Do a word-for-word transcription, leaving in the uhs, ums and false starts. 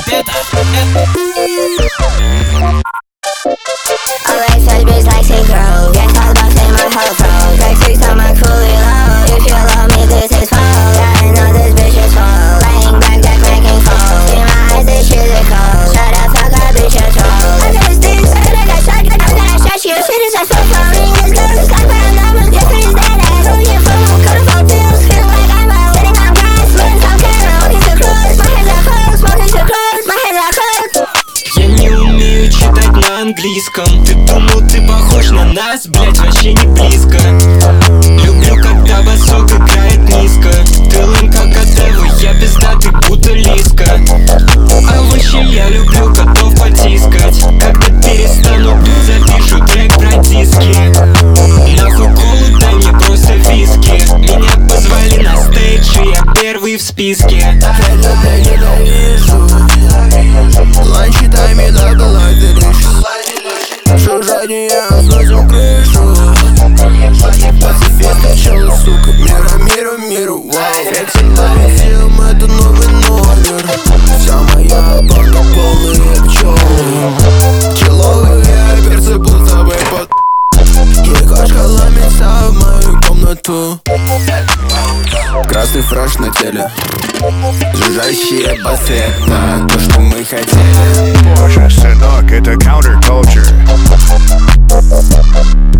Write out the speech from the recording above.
это Alright, such bitch like she grow. Gas cars bustin' my whole throat. Drag six on my coolie low. If you love me, this is full. Yeah, I know this bitch is full. Laying back, that cranking full. In my eyes, this shit is cold. Shut the fuck up, bitch, you're troll. I got this thing, I got that shot, I got that shot. Shit, shit is so flowing. This girl is like my numbers. This bitch is dead ass. Don't get full, cut off all pills. Feel like I'm out, sitting on grass. Smoking some camera, walking too close. My hands are close, smoking too close. My hands are close. Я не умею читать на английском. Ты думал, ты похож на нас? Блять, вообще не близко. Люблю, когда басок играет низко. Ты лым, как Адева, я пиздатый, будто Лиска. А вообще я люблю котов потискать. Когда перестану пить, запишу трек про диски. Нахуй колу, дай мне просто виски. Меня позвали на стейдж, и я первый в списке. Ланчи тайми добылай delicious. Жужжание, сносим крышу. Пацифист начало, сука. Мира, мира, миру, вау. Флексим на всем, это новый номер. Вся моя банка полные пчелы. Человые перцы пузовые под. И кошка ломится в мою комнату. Красный фреш на теле. Жужжащие басы, это то, что мы хотели. Боже, сынок, это counterculture.